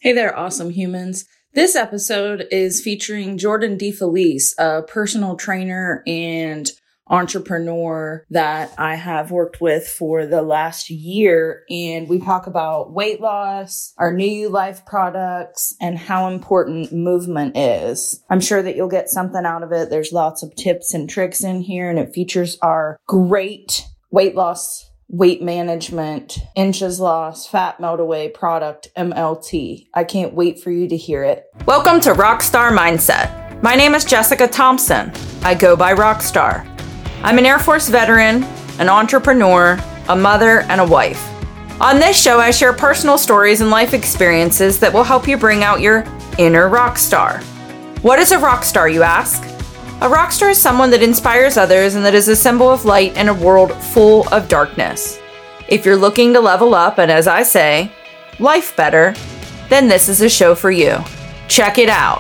Hey there, awesome humans. This episode is featuring Jordan DeFelice, a personal trainer and entrepreneur that I have worked with for the last year. And we talk about weight loss, our New You Life products, and how important movement is. I'm sure that you'll get something out of it. There's lots of tips and tricks in here, and it features our great weight loss, weight management, inches lost, fat melt away product, MLT. I can't wait for you to hear it. Welcome to Rockstar Mindset. My name is Jessica Thompson. I go by Rockstar. I'm an Air Force veteran, an entrepreneur, a mother, and a wife. On this show, I share personal stories and life experiences that will help you bring out your inner rock star. What is a rock star, you ask? A rock star is someone that inspires others and that is a symbol of light in a world full of darkness. If you're looking to level up and, as I say, life better, then this is a show for you. Check it out.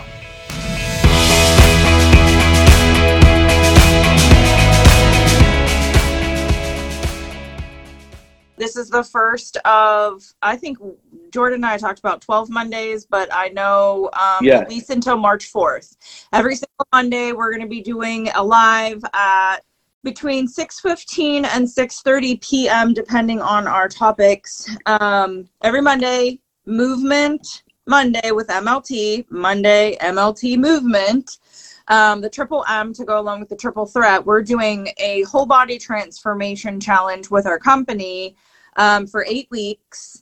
This is the first of, I think Jordan and I talked about 12 Mondays, but I know at least until March 4th. Every single Monday, we're going to be doing a live at between 6:15 and 6:30 p.m., depending on our topics. Every Monday, Movement Monday with MLT, Monday, MLT Movement. The triple M to go along with the triple threat. We're doing a whole body transformation challenge with our company for 8 weeks.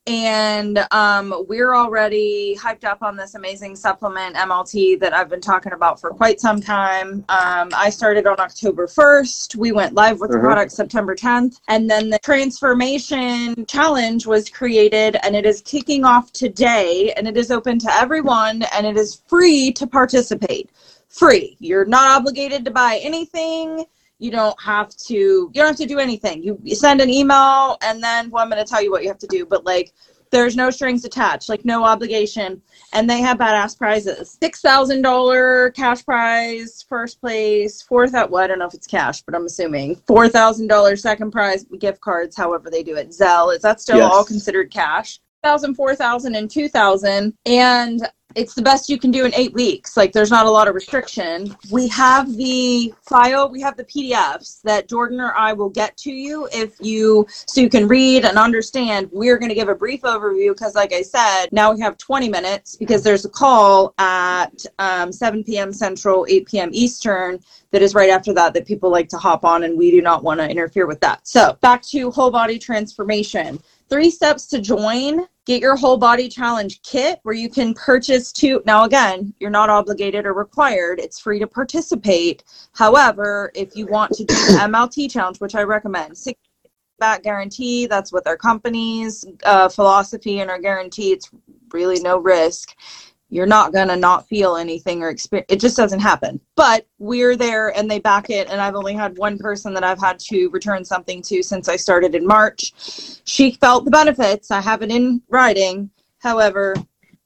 And we're already hyped up on this amazing supplement MLT that I've been talking about for quite some time. I started on October 1st. We went live with the product September 10th. And then the transformation challenge was created, and it is kicking off today. And it is open to everyone, and it is free to participate. Free. You're not obligated to buy anything. You don't have to do anything. You send an email, and then, well, I'm going to tell you what you have to do, but like, there's no strings attached, like no obligation. And they have badass prizes. $6,000 cash prize, first place, I don't know if it's cash, but I'm assuming $4,000 second prize, gift cards, however they do it. Zelle, is that still all considered cash? $1,000, $4,000, and $2,000. And it's the best you can do in 8 weeks. Like, there's not a lot of restriction. We have the file, we have the PDFs that Jordan or I will get to you so you can read and understand. We're going to give a brief overview because, like I said, now we have 20 minutes because there's a call at 7 p.m. Central, 8 p.m. Eastern that is right after that people like to hop on, and we do not want to interfere with that. So back to whole body transformation. 3 steps to join. Get your whole body challenge kit where you can purchase 2. Now, again, you're not obligated or required. It's free to participate. However, if you want to do the MLT challenge, which I recommend, 6 back guarantee, that's what their company's philosophy and our guarantee. It's really no risk. You're not going to not feel anything or experience. It just doesn't happen. But we're there and they back it. And I've only had one person that I've had to return something to since I started in March. She felt the benefits. I have it in writing. However,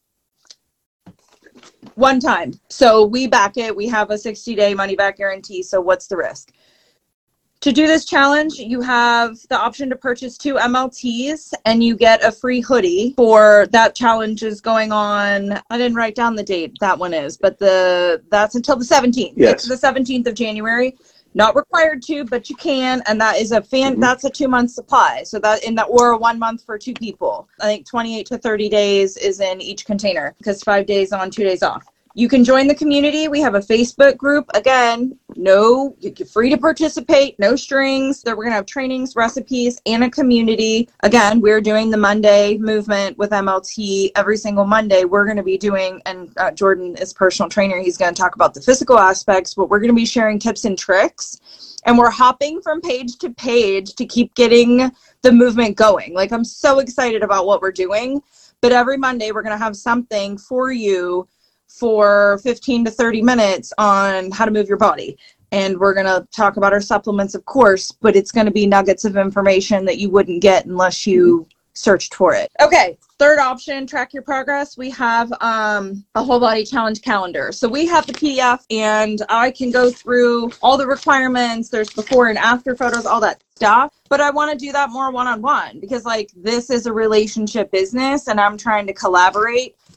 one time. So we back it. We have a 60-day money back guarantee. So what's the risk? To do this challenge, you have the option to purchase 2 MLTs, and you get a free hoodie for that challenge is going on. I didn't write down the date that one is, but that's until the 17th. Yes. It's the 17th of January. Not required to, but you can, and that is that's a 2-month supply. So or a 1 month for 2 people. I think 28 to 30 days is in each container because 5 days on, 2 days off. You can join the community. We have a Facebook group. Again, you're free to participate, no strings. We're going to have trainings, recipes, and a community. Again, we're doing the Monday movement with MLT every single Monday. We're going to be doing, and Jordan is personal trainer. He's going to talk about the physical aspects, but we're going to be sharing tips and tricks. And we're hopping from page to page to keep getting the movement going. Like, I'm so excited about what we're doing. But every Monday, we're going to have something for you for 15 to 30 minutes on how to move your body. And we're going to talk about our supplements, of course, but it's going to be nuggets of information that you wouldn't get unless you searched for it. Okay, third option, track your progress. We have a whole body challenge calendar. So we have the PDF, and I can go through all the requirements. There's before and after photos, all that stuff. But I want to do that more one-on-one because, like, this is a relationship business, and I'm trying to collaborate.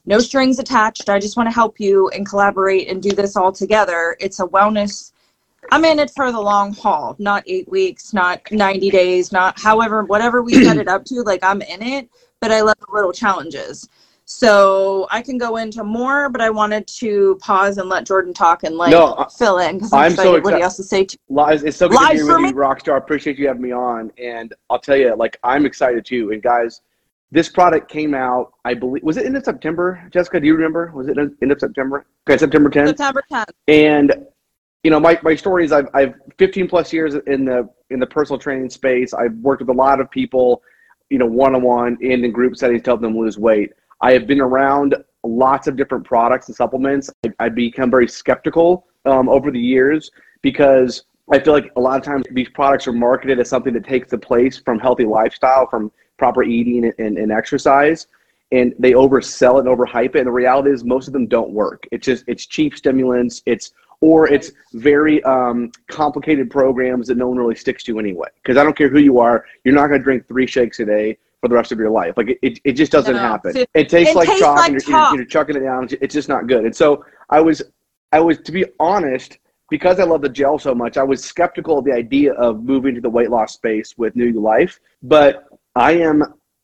no strings attached. I just want to help you and collaborate and do this all together. It's a wellness. I'm in it for the long haul, not 8 weeks, not 90 days, not whatever we set it up to, like I'm in it, but I love the little challenges. So I can go into more, but I wanted to pause and let Jordan talk and fill in because I'm excited what he has to say. It's so good to be here with you, Rockstar. Appreciate you having me on. And I'll tell you, like, I'm excited too. And guys, this product came out, I believe, was it end of September? Jessica, do you remember? Was it end of September? Okay, September 10th. September 10th. And you know, my story is I've 15 plus years in the personal training space. I've worked with a lot of people, you know, one-on-one and in group settings to help them lose weight. I have been around lots of different products and supplements. I've become very skeptical over the years because I feel like a lot of times these products are marketed as something that takes the place from healthy lifestyle, from proper eating and exercise, and they oversell it and overhype it. And the reality is most of them don't work. It's cheap stimulants. It's very complicated programs that no one really sticks to anyway. Because I don't care who you are, you're not going to drink 3 shakes a day for the rest of your life. Like it just doesn't happen. It tastes like chalk, and you're chucking it down. It's just not good. And so I was, to be honest, because I love the gel so much, I was skeptical of the idea of moving to the weight loss space with New Life. But I am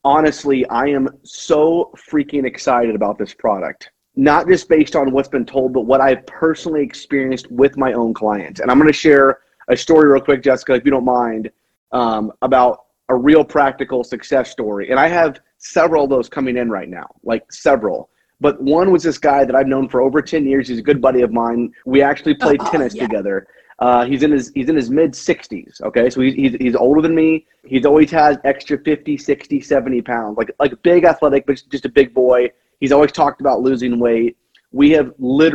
so freaking excited about this product. Not just based on what's been told, but what I've personally experienced with my own clients. And I'm going to share a story real quick, Jessica, if you don't mind, about a real practical success story. And I have several of those coming in right now, like several. But one was this guy that I've known for over 10 years. He's a good buddy of mine. We actually played tennis together. He's in his mid 60s. Okay. So he's older than me. He's always has extra 50, 60, 70 pounds, like big athletic, but just a big boy. He's always talked about losing weight. We have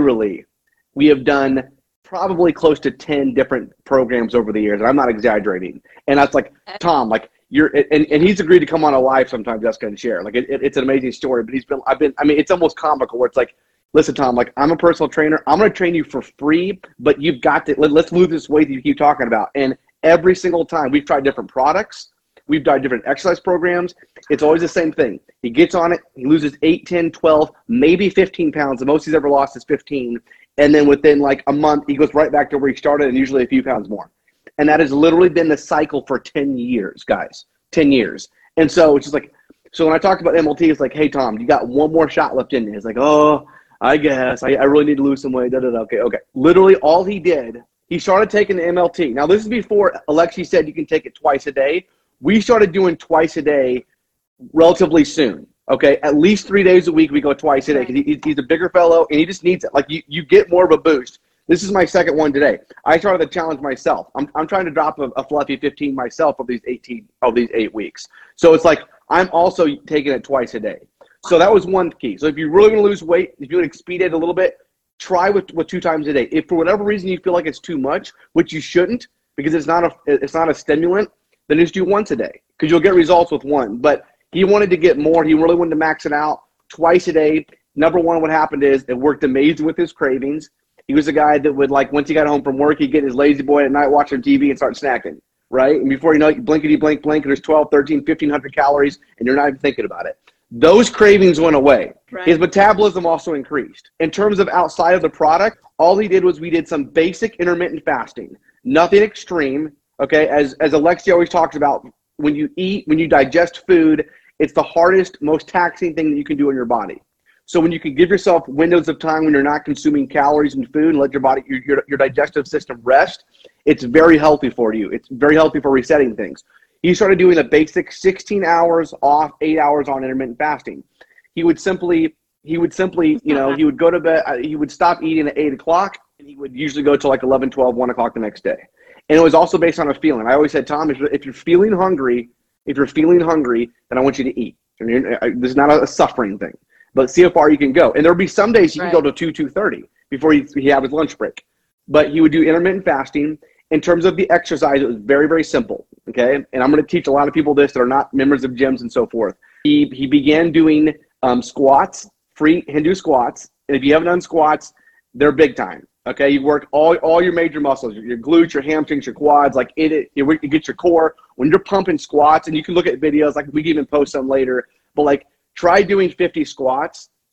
done probably close to 10 different programs over the years. And I'm not exaggerating. And I was like, Tom, like and he's agreed to come on a live sometime, Jessica, and share. Like it's an amazing story, but it's almost comical where it's like, listen, Tom, like I'm a personal trainer. I'm going to train you for free, but you've got to, let's lose this weight that you keep talking about. And every single time we've tried different products, we've tried different exercise programs. It's always the same thing. He gets on it. He loses 8, 10, 12, maybe 15 pounds. The most he's ever lost is 15. And then within like a month, he goes right back to where he started and usually a few pounds more. And that has literally been the cycle for 10 years, guys, 10 years. And so it's just like, so when I talked about MLT, it's like, hey, Tom, you got one more shot left in you. It's like, oh, I guess I really need to lose some weight. Okay. Literally all he did, he started taking the MLT. Now, this is before Alexi said you can take it twice a day. We started doing twice a day relatively soon. Okay, at least 3 days a week we go twice a day because he's a bigger fellow and he just needs it. Like you get more of a boost. This is my second one today. I started the challenge myself. I'm trying to drop a fluffy 15 myself of these 8 weeks. So it's like I'm also taking it twice a day. So that was one key. So if you're really going to lose weight, if you want to speed it a little bit, try with 2 times a day. If for whatever reason you feel like it's too much, which you shouldn't because it's not a stimulant, then just do once a day because you'll get results with one. But he wanted to get more. He really wanted to max it out twice a day. Number one, what happened is it worked amazing with his cravings. He was a guy that would, like, once he got home from work, he'd get his lazy boy at night watching TV and start snacking, right? And before you know it, blankety blank, and there's 12, 13, 1,500 calories, and you're not even thinking about it. Those cravings went away. Right. His metabolism also increased. In terms of outside of the product, all he did was we did some basic intermittent fasting. Nothing extreme, okay? As Alexi always talks about, when you eat, when you digest food, it's the hardest, most taxing thing that you can do in your body. So when you can give yourself windows of time when you're not consuming calories and food and let your body, your digestive system rest, it's very healthy for you. It's very healthy for resetting things. He started doing the basic 16 hours off, 8 hours on intermittent fasting. He would simply, he would go to bed, he would stop eating at 8 o'clock, and he would usually go to like 11, 12, 1 o'clock the next day. And it was also based on a feeling. I always said, Tom, if you're feeling hungry, then I want you to eat. This is not a suffering thing. But see how far you can go. And there'll be some days you can go to 2:30 before he have his lunch break. But he would do intermittent fasting. In terms of the exercise, it was very, very simple, okay? And I'm going to teach a lot of people this that are not members of gyms and so forth. He began doing squats, free Hindu squats. And if you haven't done squats, they're big time, okay? You work all your major muscles, your glutes, your hamstrings, your quads, like it gets your core. When you're pumping squats, and you can look at videos, like we can even post some later, but like, try doing 50 squats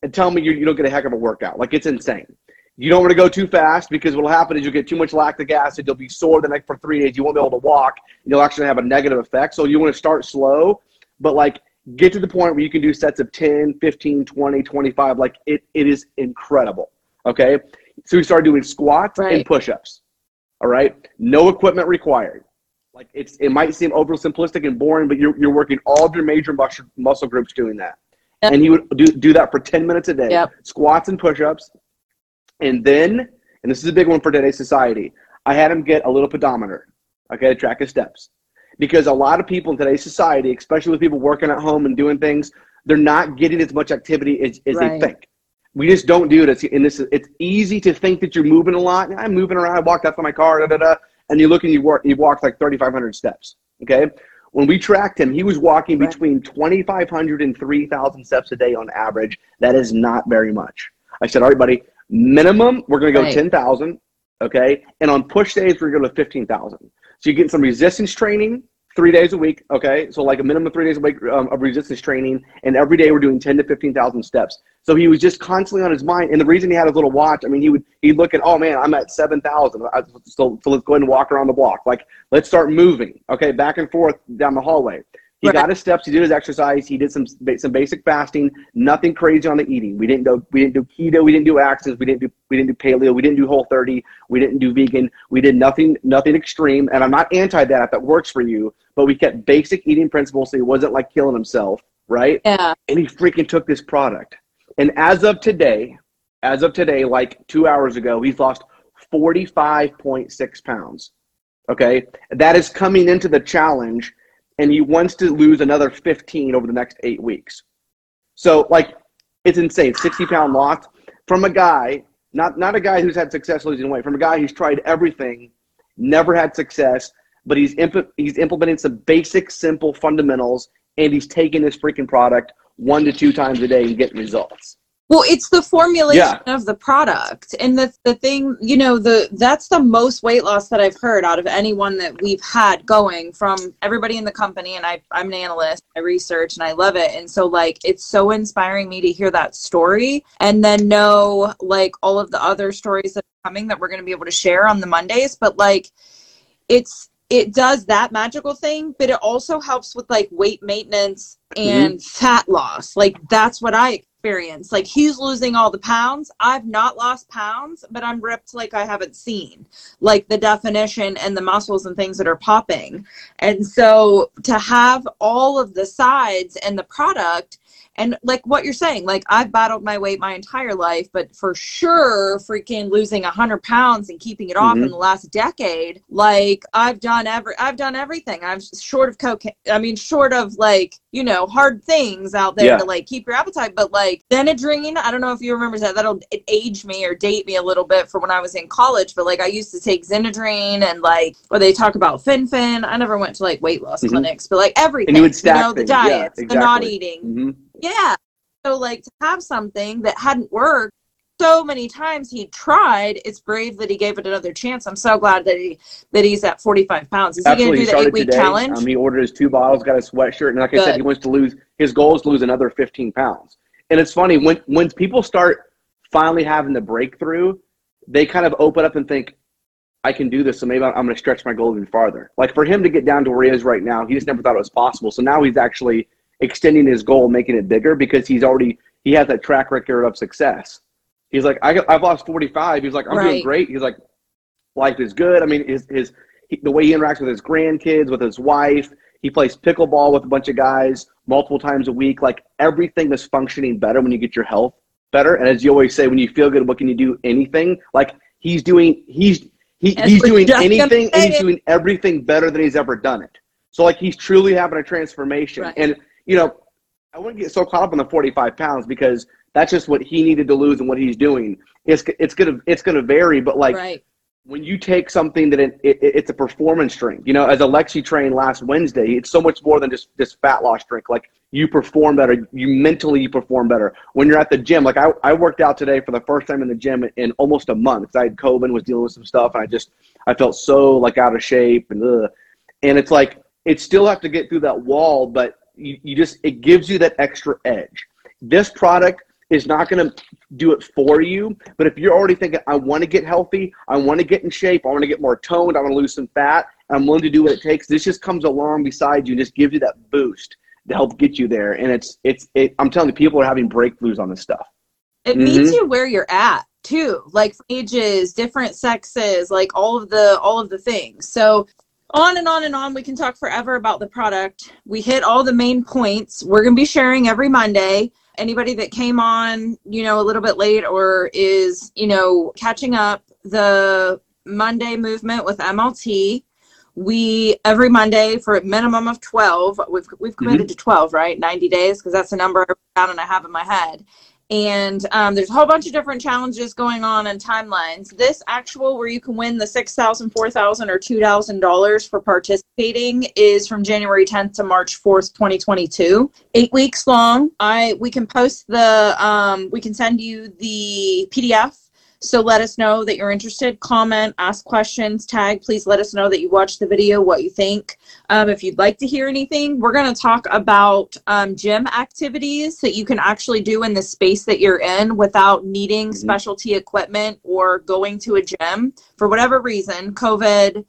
and tell me you don't get a heck of a workout. Like, it's insane. You don't want to go too fast, because what will happen is you'll get too much lactic acid. You'll be sore the next for 3 days. You won't be able to walk. And you'll actually have a negative effect. So you want to start slow, but like get to the point where you can do sets of 10, 15, 20, 25. Like it is incredible. Okay. So we started doing squats and push-ups. All right. No equipment required. Like it might seem over simplistic and boring, but you're working all of your major muscle groups doing that. Yep. And he would do that for 10 minutes a day, squats and push-ups. And then, and this is a big one for today's society, I had him get a little pedometer, okay, to track his steps. Because a lot of people in today's society, especially with people working at home and doing things, they're not getting as much activity as they think. We just don't do it. It's easy to think that you're moving a lot. I'm moving around. I walked out to my car, and you look and you walked like 3,500 steps, okay? When we tracked him, he was walking between 2,500 and 3,000 steps a day on average. That is not very much. I said, all right, buddy, minimum, we're going to go 10,000, okay? And on push days, we're going to go to 15,000. So you're getting some resistance training 3 days a week, okay? So like a minimum of 3 days a week of resistance training, and every day we're doing 10 to 15,000 steps. So he was just constantly on his mind. And the reason he had his little watch, I mean, he'd look at, oh man, I'm at 7,000. So let's go ahead and walk around the block. Like, let's start moving, okay, back and forth down the hallway. He got his steps. He did his exercise. He did some basic fasting. Nothing crazy on the eating. We didn't do keto. We didn't do Atkins. We didn't do paleo. We didn't do Whole30. We didn't do vegan. We did nothing extreme. And I'm not anti that if that works for you. But we kept basic eating principles, so he wasn't like killing himself, right? Yeah. And he freaking took this product. And as of today, like 2 hours ago, he's lost 45.6 pounds. Okay, that is coming into the challenge. And he wants to lose another 15 over the next 8 weeks. So, like, it's insane. 60-pound loss from a guy, not a guy who's had success losing weight, from a guy who's tried everything, never had success, but he's implementing some basic, simple fundamentals, and he's taking this freaking product 1 to 2 times a day and getting results. Well, it's the formulation of the product. And the thing, that's the most weight loss that I've heard out of anyone that we've had going from everybody in the company. And I'm an analyst, I research, and I love it. And so, like, it's so inspiring me to hear that story and then know, like, all of the other stories that are coming that we're going to be able to share on the Mondays. But, like, it does that magical thing, but it also helps with, like, weight maintenance and fat loss. Like, that's what I experience. Like, he's losing all the pounds. I've not lost pounds, but I'm ripped like I haven't seen, like, the definition and the muscles and things that are popping. And so to have all of the sides and the product, and like what you're saying, like, I've battled my weight my entire life, but for sure freaking losing 100 pounds and keeping it off in the last decade, like, I've done everything. I'm short of cocaine. I mean, short of, like, hard things out there to, like, keep your appetite. But, like, Benadryl, I don't know if you remember that. That'll age me or date me a little bit for when I was in college. But, like, I used to take Benadryl and, like, or they talk about Fen-Phen. I never went to, like, weight loss clinics, but, like, everything. And you would stack the diets, the not eating. Yeah. So, like, to have something that hadn't worked so many times he tried, it's brave that he gave it another chance. I'm so glad that he's at 45 pounds. Is he going to do the 8-week challenge? He ordered his 2 bottles, got a sweatshirt, and like I said, he wants to lose, his goal is to lose another 15 pounds. And it's funny, when people start finally having the breakthrough, they kind of open up and think, I can do this, so maybe I'm going to stretch my goal even farther. Like, for him to get down to where he is right now, he just never thought it was possible. So now he's actually extending his goal, making it bigger, because he has that track record of success. He's like, I've lost 45. He's like, I'm doing great. He's like, life is good. I mean, the way he interacts with his grandkids, with his wife, he plays pickleball with a bunch of guys multiple times a week. Like, everything is functioning better when you get your health better. And as you always say, when you feel good, what can you do? Anything. Like, he's doing anything, and he's doing everything better than he's ever done it. So, like, he's truly having a transformation. Right. And, I wouldn't get so caught up on the 45 pounds, because that's just what he needed to lose and what he's doing. It's gonna vary, but, like, when you take something that it's a performance drink, as Alexi trained last Wednesday, it's so much more than just this fat loss drink. Like, you perform better, you perform better. When you're at the gym, like, I worked out today for the first time in the gym in almost a month, because I had COVID and was dealing with some stuff, and I felt so, like, out of shape, and it's like, it still have to get through that wall, but it gives you that extra edge. This product is not going to do it for you. But if you're already thinking, I want to get healthy, I want to get in shape, I want to get more toned, I want to lose some fat, I'm willing to do what it takes, this just comes along beside you and just gives you that boost to help get you there. And I'm telling you, people are having breakthroughs on this stuff. It meets you where you're at too, like ages, different sexes, like all of the things. So on and on and on. We can talk forever about the product. We hit all the main points. We're going to be sharing every Monday. Anybody that came on, a little bit late or is, catching up, the Monday movement with MLT, we every Monday for a minimum of 12, we've committed to 12, right? 90 days, because that's the number I wrote down and I have in my head. And there's a whole bunch of different challenges going on and timelines. This actual where you can win the $6,000, $4,000, or $2,000 for participating is from January 10th to March 4th, 2022. 8 weeks long. We can post we can send you the PDF. So let us know that you're interested. Comment, ask questions, tag. Please let us know that you watched the video, what you think. If you'd like to hear anything, we're going to talk about gym activities that you can actually do in the space that you're in without needing specialty equipment or going to a gym for whatever reason, COVID,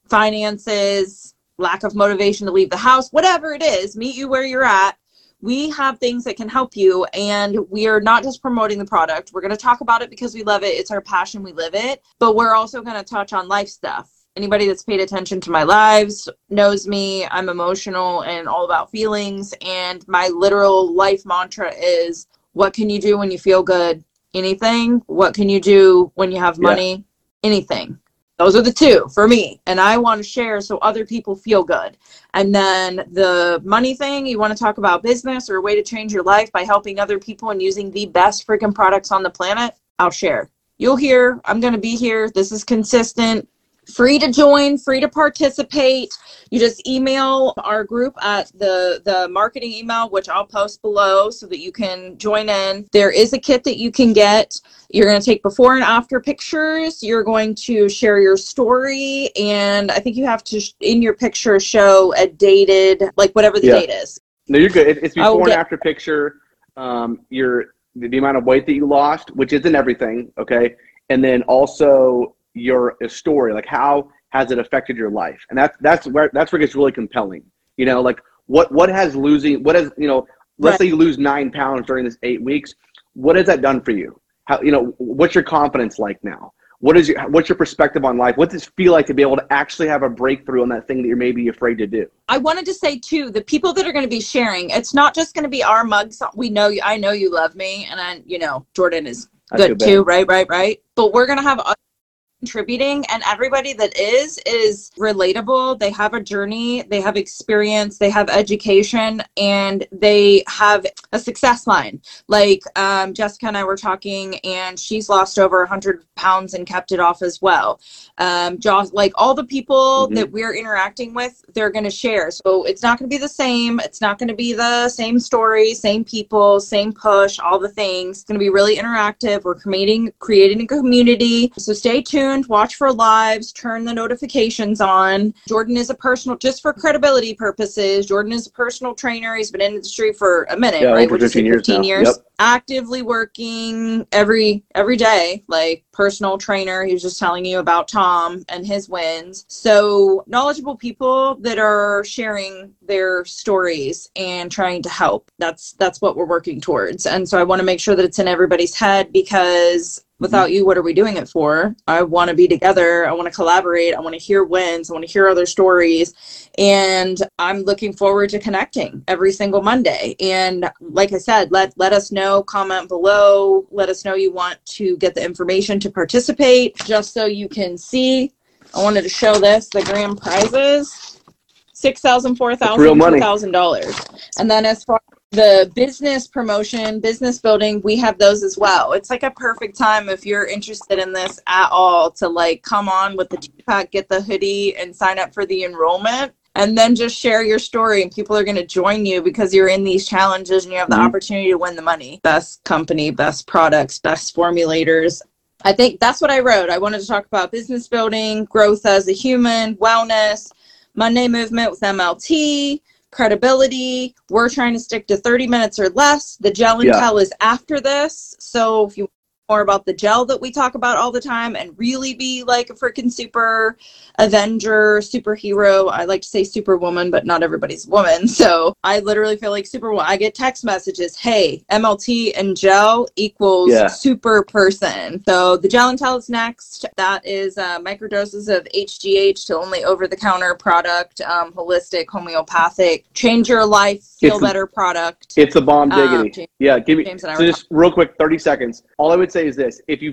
finances, lack of motivation to leave the house, whatever it is, meet you where you're at. We have things that can help you, and we are not just promoting the product. We're going to talk about it because we love it. It's our passion. We live it. But we're also going to touch on life stuff. Anybody that's paid attention to my lives knows me. I'm emotional and all about feelings. And my literal life mantra is, what can you do when you feel good? Anything. What can you do when you have money? Anything. Those are the two for me. And I want to share so other people feel good. And then the money thing, you want to talk about business or a way to change your life by helping other people and using the best freaking products on the planet, I'll share. You'll hear, I'm going to be here. This is consistent. Free to join, free to participate. You just email our group at the marketing email, which I'll post below so that you can join in. There is a kit that you can get. You're going to take before and after pictures. You're going to share your story. And I think you have to, in your picture, show a dated, like whatever the date is. No, you're good. It's before and after picture. The amount of weight that you lost, which isn't everything. Okay. And then also your story, like how has it affected your life? And that's where it gets really compelling. Like what has let's say you lose 9 pounds during this 8 weeks. What has that done for you? How, what's your confidence like now? What's your perspective on life? What does it feel like to be able to actually have a breakthrough on that thing that you're maybe afraid to do? I wanted to say too, the people that are going to be sharing, it's not just going to be our mugs. I know you love me, and Jordan is good too, right? But we're going to have contributing, and everybody that is relatable. They have a journey, they have experience, they have education, and they have a success line. Like Jessica and I were talking, and she's lost over 100 pounds and kept it off as well. Josh, like all the people that we're interacting with, they're going to share. So it's not going to be the same. It's not going to be the same story, same people, same push, all the things. It's going to be really interactive. We're creating a community. So stay tuned. Watch for lives, turn the notifications on. Jordan is just for credibility purposes, Jordan is a personal trainer. He's been in the industry for a minute, right? Over 15 years. Yep. Actively working every day, like personal trainer. He was just telling you about Tom and his wins. So knowledgeable people that are sharing their stories and trying to help. That's what we're working towards. And so I want to make sure that it's in everybody's head, because without you, what are we doing it for? I want to be together. I want to collaborate. I want to hear wins. I want to hear other stories. And I'm looking forward to connecting every single Monday. And like I said, let us know, comment below. Let us know you want to get the information to participate, just so you can see. I wanted to show this, the grand prizes, $6,000, $4,000, $2,000. And then as far the business promotion, business building, we have those as well. It's like a perfect time if you're interested in this at all to like come on with the two-pack, get the hoodie, and sign up for the enrollment. And then just share your story, and people are going to join you because you're in these challenges and you have the opportunity to win the money. Best company, best products, best formulators. I think that's what I wrote. I wanted to talk about business building, growth as a human, wellness, Monday movement with MLT, credibility. We're trying to stick to 30 minutes or less. The gel and tell is after this. So if you more about the gel that we talk about all the time and really be like a freaking super Avenger, superhero. I like to say superwoman, but not everybody's a woman. So I literally feel like superwoman. I get text messages, hey, MLT and gel equals super person. So the gel and tell is next. That is microdoses of HGH to only over-the-counter product, holistic, homeopathic, change your life, feel better product. It's a bomb diggity. Give me so just real quick, 30 seconds. All I would say is this: if we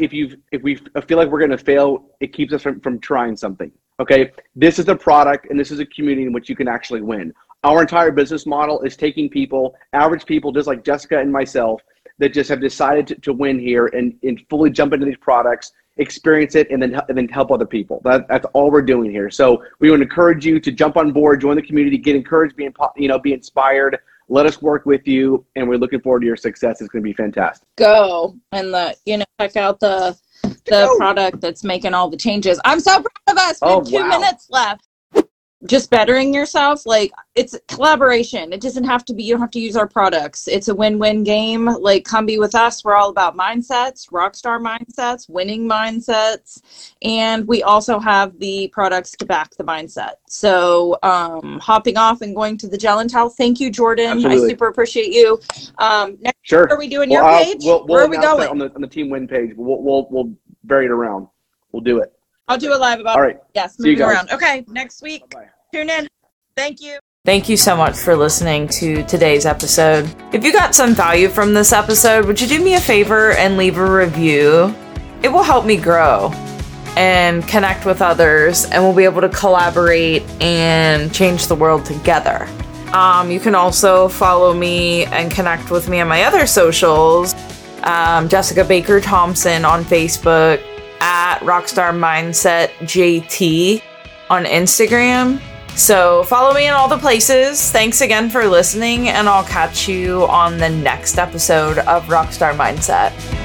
feel like we're going to fail, it keeps us from trying something. Okay, this is a product and this is a community in which you can actually win. Our entire business model is taking people, average people, just like Jessica and myself, that just have decided to win here and fully jump into these products, experience it, and then help other people. That's all we're doing here. So we would encourage you to jump on board, join the community, get encouraged, be inspired. Let us work with you, and we're looking forward to your success. It's going to be fantastic. Go and check out the product that's making all the changes. I'm so proud of us. We have 2 minutes left. Just bettering yourself, like, it's collaboration. It doesn't have to be, you don't have to use our products. It's a win-win game. Like, come be with us. We're all about mindsets, rockstar mindsets, winning mindsets, and we also have the products to back the mindset. So hopping off and going to the gel and tell. Thank you, Jordan. Absolutely. I super appreciate you. Next, sure. What are we doing? Your page? Where are we going? On the Team Win page. We'll vary it around. We'll do it. I'll do a live about all right. Yes, moving around. Okay, next week. Bye-bye. Tune in. Thank you. Thank you so much for listening to today's episode. If you got some value from this episode, would you do me a favor and leave a review? It will help me grow and connect with others, and we'll be able to collaborate and change the world together. You can also follow me and connect with me on my other socials. Jessica Baker Thompson on Facebook, at Rockstar Mindset JT on Instagram. So follow me in all the places. Thanks again for listening, and I'll catch you on the next episode of Rockstar Mindset.